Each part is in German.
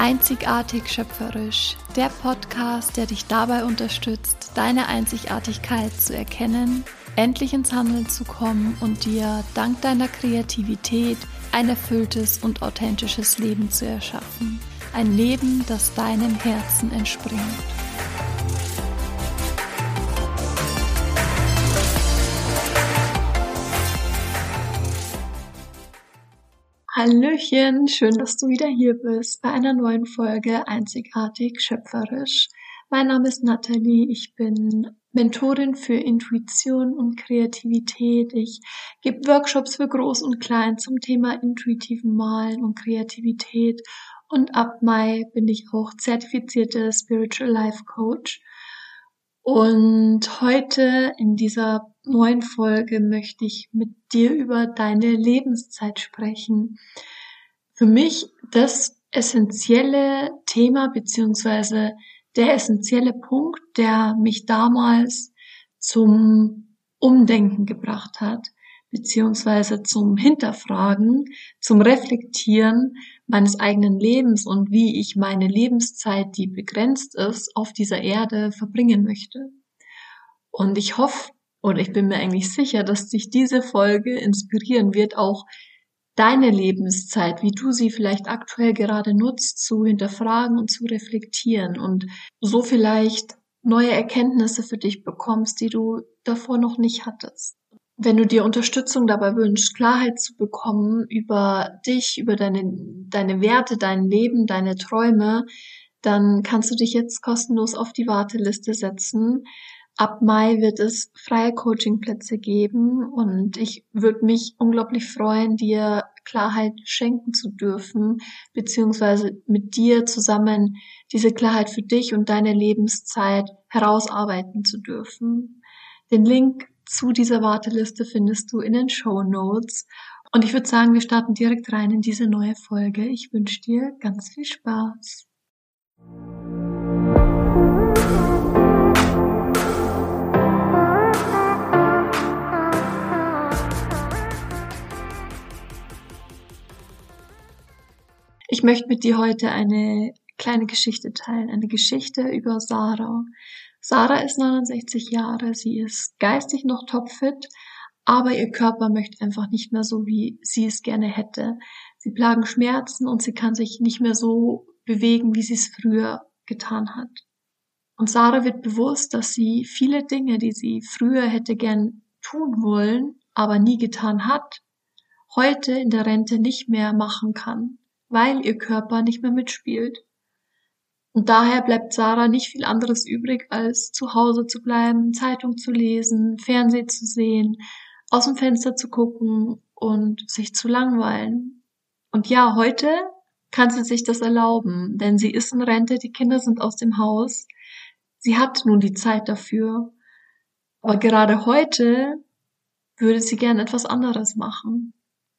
Einzigartig schöpferisch, der Podcast, der dich dabei unterstützt, deine Einzigartigkeit zu erkennen, endlich ins Handeln zu kommen und dir dank deiner Kreativität ein erfülltes und authentisches Leben zu erschaffen. Ein Leben, das deinem Herzen entspringt. Hallöchen, schön, dass du wieder hier bist bei einer neuen Folge Einzigartig schöpferisch. Mein Name ist Nathalie, ich bin Mentorin für Intuition und Kreativität. Ich gebe Workshops für Groß und Klein zum Thema intuitiven Malen und Kreativität und ab Mai bin ich auch zertifizierte Spiritual Life Coach. Und heute in dieser neuen Folge möchte ich mit dir über deine Lebenszeit sprechen. Für mich das essentielle Thema beziehungsweise der essentielle Punkt, der mich damals zum Umdenken gebracht hat, beziehungsweise zum Hinterfragen, zum Reflektieren meines eigenen Lebens und wie ich meine Lebenszeit, die begrenzt ist, auf dieser Erde verbringen möchte. Und ich hoffe, oder ich bin mir eigentlich sicher, dass dich diese Folge inspirieren wird, auch deine Lebenszeit, wie du sie vielleicht aktuell gerade nutzt, zu hinterfragen und zu reflektieren und so vielleicht neue Erkenntnisse für dich bekommst, die du davor noch nicht hattest. Wenn du dir Unterstützung dabei wünschst, Klarheit zu bekommen über dich, über deine Werte, dein Leben, deine Träume, dann kannst du dich jetzt kostenlos auf die Warteliste setzen. Ab Mai wird es freie Coachingplätze geben und ich würde mich unglaublich freuen, dir Klarheit schenken zu dürfen, beziehungsweise mit dir zusammen diese Klarheit für dich und deine Lebenszeit herausarbeiten zu dürfen. Den Link zu dieser Warteliste findest du in den Shownotes. Und ich würde sagen, wir starten direkt rein in diese neue Folge. Ich wünsche dir ganz viel Spaß. Ich möchte mit dir heute eine kleine Geschichte teilen, eine Geschichte über Sarah. Sarah ist 69 Jahre, sie ist geistig noch topfit, aber ihr Körper möchte einfach nicht mehr so, wie sie es gerne hätte. Sie plagen Schmerzen und sie kann sich nicht mehr so bewegen, wie sie es früher getan hat. Und Sarah wird bewusst, dass sie viele Dinge, die sie früher hätte gern tun wollen, aber nie getan hat, heute in der Rente nicht mehr machen kann, weil ihr Körper nicht mehr mitspielt. Und daher bleibt Sarah nicht viel anderes übrig, als zu Hause zu bleiben, Zeitung zu lesen, Fernsehen zu sehen, aus dem Fenster zu gucken und sich zu langweilen. Und ja, heute kann sie sich das erlauben, denn sie ist in Rente, die Kinder sind aus dem Haus. Sie hat nun die Zeit dafür. Aber gerade heute würde sie gern etwas anderes machen.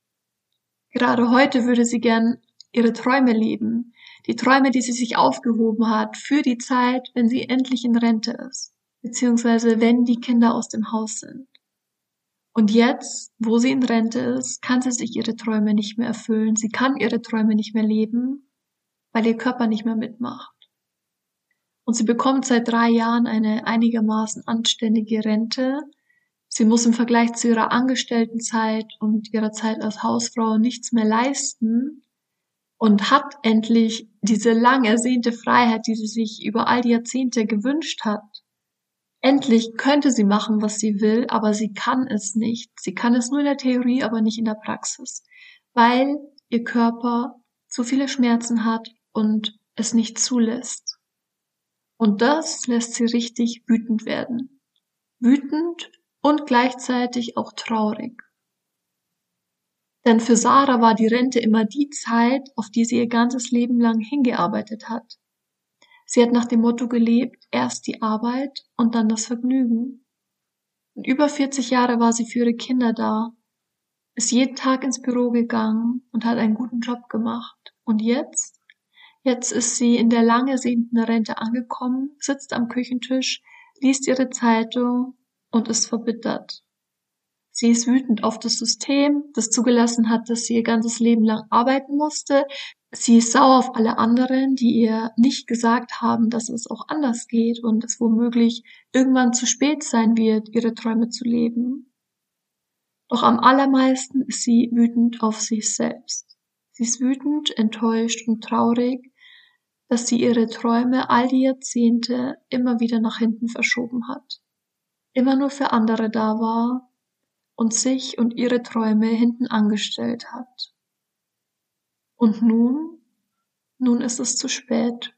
Gerade heute würde sie gern ihre Träume leben. Die Träume, die sie sich aufgehoben hat für die Zeit, wenn sie endlich in Rente ist, beziehungsweise wenn die Kinder aus dem Haus sind. Und jetzt, wo sie in Rente ist, kann sie sich ihre Träume nicht mehr erfüllen. Sie kann ihre Träume nicht mehr leben, weil ihr Körper nicht mehr mitmacht. Und sie bekommt seit 3 Jahren eine einigermaßen anständige Rente. Sie muss im Vergleich zu ihrer Angestelltenzeit und ihrer Zeit als Hausfrau nichts mehr leisten und hat endlich diese lang ersehnte Freiheit, die sie sich über all die Jahrzehnte gewünscht hat. Endlich könnte sie machen, was sie will, aber sie kann es nicht. Sie kann es nur in der Theorie, aber nicht in der Praxis, weil ihr Körper zu viele Schmerzen hat und es nicht zulässt. Und das lässt sie richtig wütend werden. Wütend und gleichzeitig auch traurig. Denn für Sarah war die Rente immer die Zeit, auf die sie ihr ganzes Leben lang hingearbeitet hat. Sie hat nach dem Motto gelebt, erst die Arbeit und dann das Vergnügen. Und über 40 Jahre war sie für ihre Kinder da, ist jeden Tag ins Büro gegangen und hat einen guten Job gemacht. Und jetzt? Jetzt ist sie in der lang ersehnten Rente angekommen, sitzt am Küchentisch, liest ihre Zeitung und ist verbittert. Sie ist wütend auf das System, das zugelassen hat, dass sie ihr ganzes Leben lang arbeiten musste. Sie ist sauer auf alle anderen, die ihr nicht gesagt haben, dass es auch anders geht und es womöglich irgendwann zu spät sein wird, ihre Träume zu leben. Doch am allermeisten ist sie wütend auf sich selbst. Sie ist wütend, enttäuscht und traurig, dass sie ihre Träume all die Jahrzehnte immer wieder nach hinten verschoben hat, immer nur für andere da war und sich und ihre Träume hinten angestellt hat. Und nun ist es zu spät.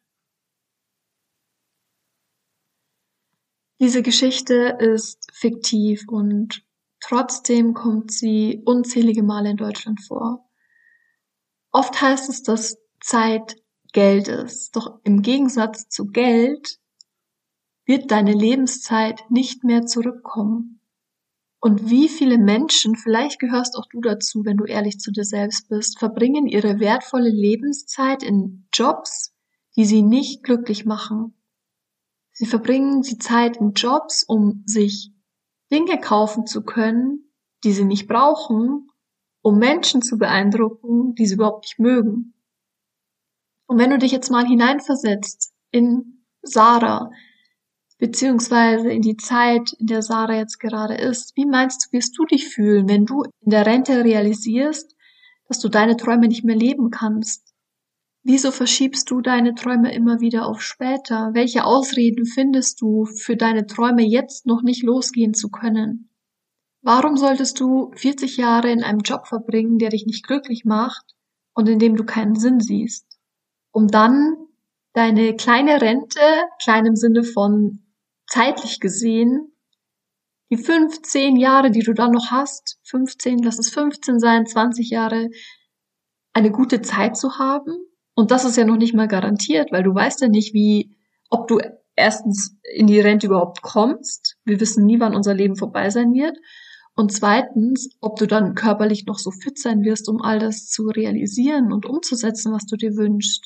Diese Geschichte ist fiktiv und trotzdem kommt sie unzählige Male in Deutschland vor. Oft heißt es, dass Zeit Geld ist, doch im Gegensatz zu Geld wird deine Lebenszeit nicht mehr zurückkommen. Und wie viele Menschen, vielleicht gehörst auch du dazu, wenn du ehrlich zu dir selbst bist, verbringen ihre wertvolle Lebenszeit in Jobs, die sie nicht glücklich machen. Sie verbringen die Zeit in Jobs, um sich Dinge kaufen zu können, die sie nicht brauchen, um Menschen zu beeindrucken, die sie überhaupt nicht mögen. Und wenn du dich jetzt mal hineinversetzt in Sarah, beziehungsweise in die Zeit, in der Sarah jetzt gerade ist, wie meinst du, wirst du dich fühlen, wenn du in der Rente realisierst, dass du deine Träume nicht mehr leben kannst? Wieso verschiebst du deine Träume immer wieder auf später? Welche Ausreden findest du, für deine Träume jetzt noch nicht losgehen zu können? Warum solltest du 40 Jahre in einem Job verbringen, der dich nicht glücklich macht und in dem du keinen Sinn siehst, um dann deine kleine Rente, klein im Sinne von zeitlich gesehen, die 15 Jahre, die du dann noch hast, 15, lass es 15 sein, 20 Jahre, eine gute Zeit zu haben? Und das ist ja noch nicht mal garantiert, weil du weißt ja nicht, ob du erstens in die Rente überhaupt kommst. Wir wissen nie, wann unser Leben vorbei sein wird. Und zweitens, ob du dann körperlich noch so fit sein wirst, um all das zu realisieren und umzusetzen, was du dir wünschst.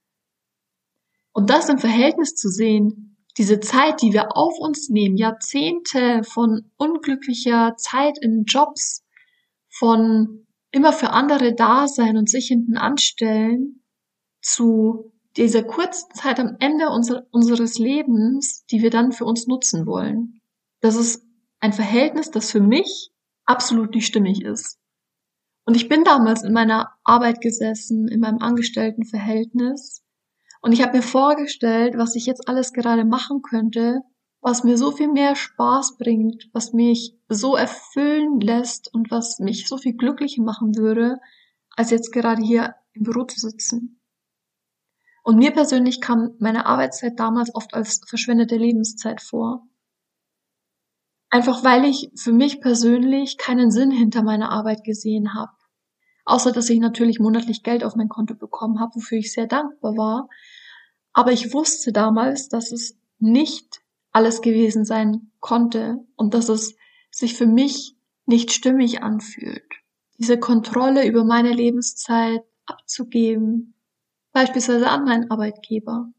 Und das im Verhältnis zu sehen, diese Zeit, die wir auf uns nehmen, Jahrzehnte von unglücklicher Zeit in Jobs, von immer für andere da sein und sich hinten anstellen, zu dieser kurzen Zeit am Ende unseres Lebens, die wir dann für uns nutzen wollen. Das ist ein Verhältnis, das für mich absolut nicht stimmig ist. Und ich bin damals in meiner Arbeit gesessen, in meinem Angestelltenverhältnis, und ich habe mir vorgestellt, was ich jetzt alles gerade machen könnte, was mir so viel mehr Spaß bringt, was mich so erfüllen lässt und was mich so viel glücklicher machen würde, als jetzt gerade hier im Büro zu sitzen. Und mir persönlich kam meine Arbeitszeit damals oft als verschwendete Lebenszeit vor. Einfach weil ich für mich persönlich keinen Sinn hinter meiner Arbeit gesehen habe. Außer dass ich natürlich monatlich Geld auf mein Konto bekommen habe, wofür ich sehr dankbar war. Aber ich wusste damals, dass es nicht alles gewesen sein konnte und dass es sich für mich nicht stimmig anfühlt, diese Kontrolle über meine Lebenszeit abzugeben, beispielsweise an meinen Arbeitgeber.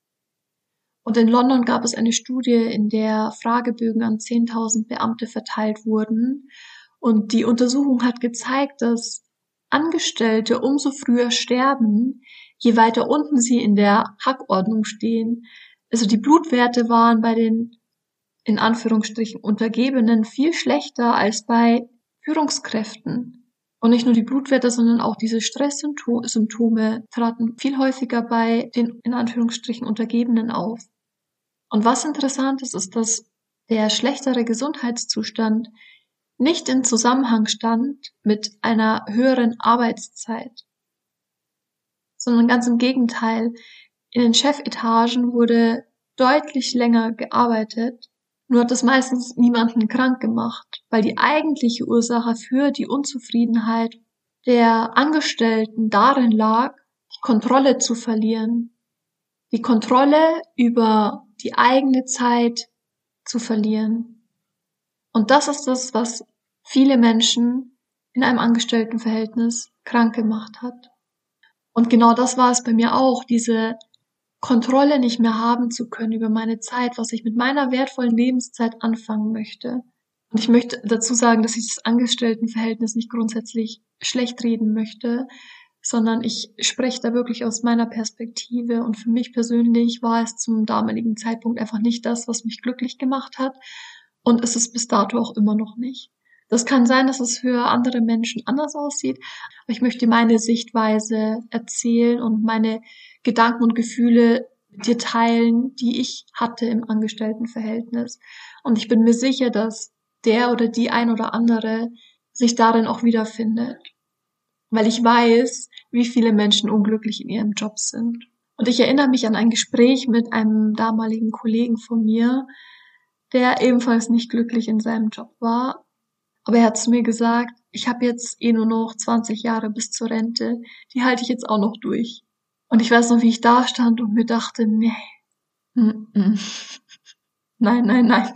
Und in London gab es eine Studie, in der Fragebögen an 10.000 Beamte verteilt wurden. Und die Untersuchung hat gezeigt, dass Angestellte umso früher sterben, je weiter unten sie in der Hackordnung stehen. Also die Blutwerte waren bei den, in Anführungsstrichen, Untergebenen viel schlechter als bei Führungskräften. Und nicht nur die Blutwerte, sondern auch diese Stresssymptome traten viel häufiger bei den, in Anführungsstrichen, Untergebenen auf. Und was interessant ist, dass der schlechtere Gesundheitszustand nicht in Zusammenhang stand mit einer höheren Arbeitszeit, sondern ganz im Gegenteil. In den Chefetagen wurde deutlich länger gearbeitet, nur hat das meistens niemanden krank gemacht, weil die eigentliche Ursache für die Unzufriedenheit der Angestellten darin lag, die Kontrolle zu verlieren, die Kontrolle über die eigene Zeit zu verlieren. Und das ist das, was viele Menschen in einem Angestelltenverhältnis krank gemacht hat. Und genau das war es bei mir auch, diese Kontrolle nicht mehr haben zu können über meine Zeit, was ich mit meiner wertvollen Lebenszeit anfangen möchte. Und ich möchte dazu sagen, dass ich das Angestelltenverhältnis nicht grundsätzlich schlecht reden möchte, sondern ich spreche da wirklich aus meiner Perspektive. Und für mich persönlich war es zum damaligen Zeitpunkt einfach nicht das, was mich glücklich gemacht hat. Und es ist bis dato auch immer noch nicht. Das kann sein, dass es für andere Menschen anders aussieht, aber ich möchte meine Sichtweise erzählen und meine Gedanken und Gefühle mit dir teilen, die ich hatte im Angestelltenverhältnis. Und ich bin mir sicher, dass der oder die ein oder andere sich darin auch wiederfindet. Weil ich weiß, wie viele Menschen unglücklich in ihrem Job sind. Und ich erinnere mich an ein Gespräch mit einem damaligen Kollegen von mir, der ebenfalls nicht glücklich in seinem Job war. Aber er hat zu mir gesagt, ich habe jetzt nur noch 20 Jahre bis zur Rente, die halte ich jetzt auch noch durch. Und ich weiß noch, wie ich da stand und mir dachte, nee, nein, nein, nein.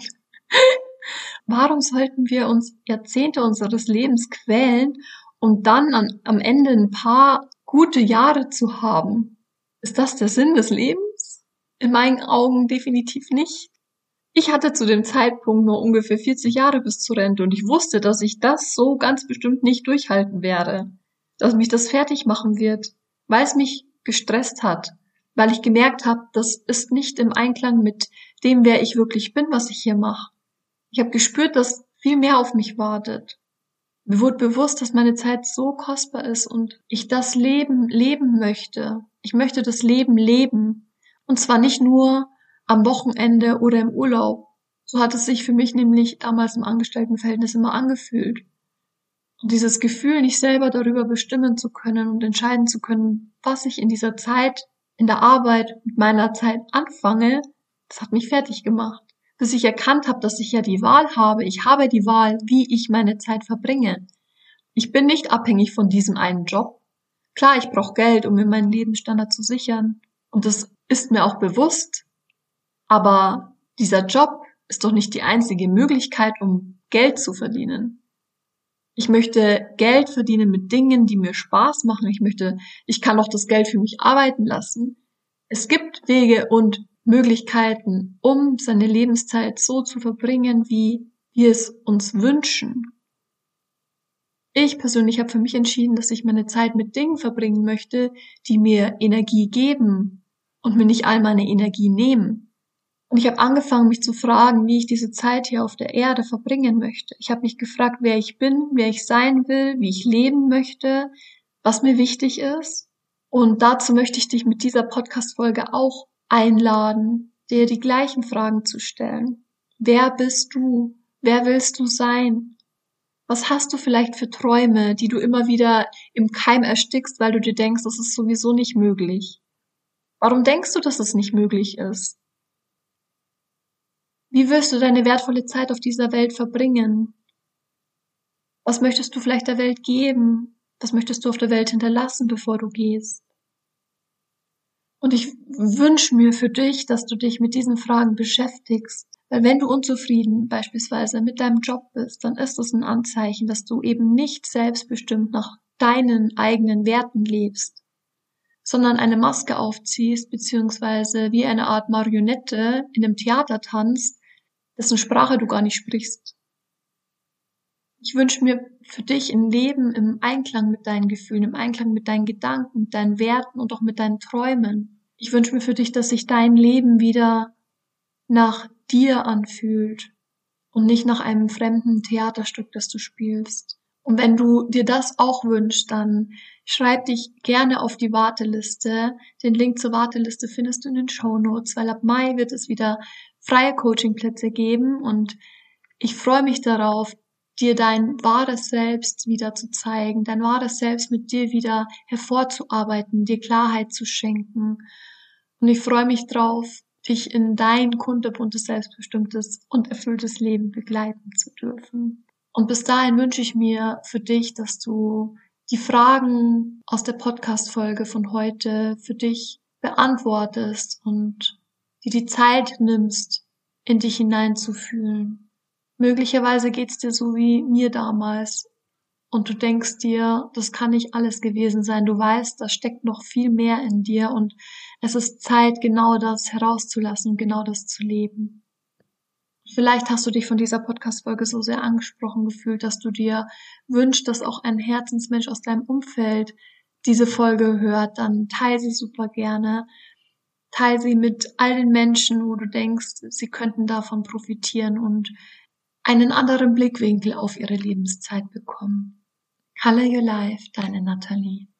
Warum sollten wir uns Jahrzehnte unseres Lebens quälen, um dann am Ende ein paar gute Jahre zu haben? Ist das der Sinn des Lebens? In meinen Augen definitiv nicht. Ich hatte zu dem Zeitpunkt nur ungefähr 40 Jahre bis zur Rente und ich wusste, dass ich das so ganz bestimmt nicht durchhalten werde. Dass mich das fertig machen wird, weil es mich gestresst hat. Weil ich gemerkt habe, das ist nicht im Einklang mit dem, wer ich wirklich bin, was ich hier mache. Ich habe gespürt, dass viel mehr auf mich wartet. Mir wurde bewusst, dass meine Zeit so kostbar ist und ich das Leben leben möchte. Ich möchte das Leben leben. Und zwar nicht nur am Wochenende oder im Urlaub. So hat es sich für mich nämlich damals im Angestelltenverhältnis immer angefühlt. Und dieses Gefühl, nicht selber darüber bestimmen zu können und entscheiden zu können, was ich in dieser Zeit, in der Arbeit mit meiner Zeit anfange, das hat mich fertig gemacht. Bis ich erkannt habe, dass ich ja die Wahl habe. Ich habe die Wahl, wie ich meine Zeit verbringe. Ich bin nicht abhängig von diesem einen Job. Klar, ich brauche Geld, um mir meinen Lebensstandard zu sichern. Und das ist mir auch bewusst. Aber dieser Job ist doch nicht die einzige Möglichkeit, um Geld zu verdienen. Ich möchte Geld verdienen mit Dingen, die mir Spaß machen. Ich kann auch das Geld für mich arbeiten lassen. Es gibt Wege und Möglichkeiten, um seine Lebenszeit so zu verbringen, wie wir es uns wünschen. Ich persönlich habe für mich entschieden, dass ich meine Zeit mit Dingen verbringen möchte, die mir Energie geben und mir nicht all meine Energie nehmen. Und ich habe angefangen, mich zu fragen, wie ich diese Zeit hier auf der Erde verbringen möchte. Ich habe mich gefragt, wer ich bin, wer ich sein will, wie ich leben möchte, was mir wichtig ist. Und dazu möchte ich dich mit dieser Podcast-Folge auch einladen, dir die gleichen Fragen zu stellen. Wer bist du? Wer willst du sein? Was hast du vielleicht für Träume, die du immer wieder im Keim erstickst, weil du dir denkst, das ist sowieso nicht möglich? Warum denkst du, dass es nicht möglich ist? Wie wirst du deine wertvolle Zeit auf dieser Welt verbringen? Was möchtest du vielleicht der Welt geben? Was möchtest du auf der Welt hinterlassen, bevor du gehst? Und ich wünsche mir für dich, dass du dich mit diesen Fragen beschäftigst. Weil wenn du unzufrieden beispielsweise mit deinem Job bist, dann ist das ein Anzeichen, dass du eben nicht selbstbestimmt nach deinen eigenen Werten lebst, sondern eine Maske aufziehst, beziehungsweise wie eine Art Marionette in einem Theater tanzt, dessen Sprache du gar nicht sprichst. Ich wünsche mir für dich ein Leben im Einklang mit deinen Gefühlen, im Einklang mit deinen Gedanken, mit deinen Werten und auch mit deinen Träumen. Ich wünsche mir für dich, dass sich dein Leben wieder nach dir anfühlt und nicht nach einem fremden Theaterstück, das du spielst. Und wenn du dir das auch wünschst, dann schreib dich gerne auf die Warteliste. Den Link zur Warteliste findest du in den Shownotes, weil ab Mai wird es wieder freie Coachingplätze geben und ich freue mich darauf, dir dein wahres Selbst wieder zu zeigen, dein wahres Selbst mit dir wieder hervorzuarbeiten, dir Klarheit zu schenken. Und ich freue mich drauf, dich in dein kunterbuntes, selbstbestimmtes und erfülltes Leben begleiten zu dürfen. Und bis dahin wünsche ich mir für dich, dass du die Fragen aus der Podcast-Folge von heute für dich beantwortest und dir die Zeit nimmst, in dich hineinzufühlen. Möglicherweise geht's dir so wie mir damals und du denkst dir, das kann nicht alles gewesen sein. Du weißt, da steckt noch viel mehr in dir und es ist Zeit, genau das herauszulassen und genau das zu leben. Vielleicht hast du dich von dieser Podcast-Folge so sehr angesprochen gefühlt, dass du dir wünschst, dass auch ein Herzensmensch aus deinem Umfeld diese Folge hört, dann teile sie super gerne. Teile sie mit all den Menschen, wo du denkst, sie könnten davon profitieren und einen anderen Blickwinkel auf ihre Lebenszeit bekommen. Color Your Life, deine Nathalie.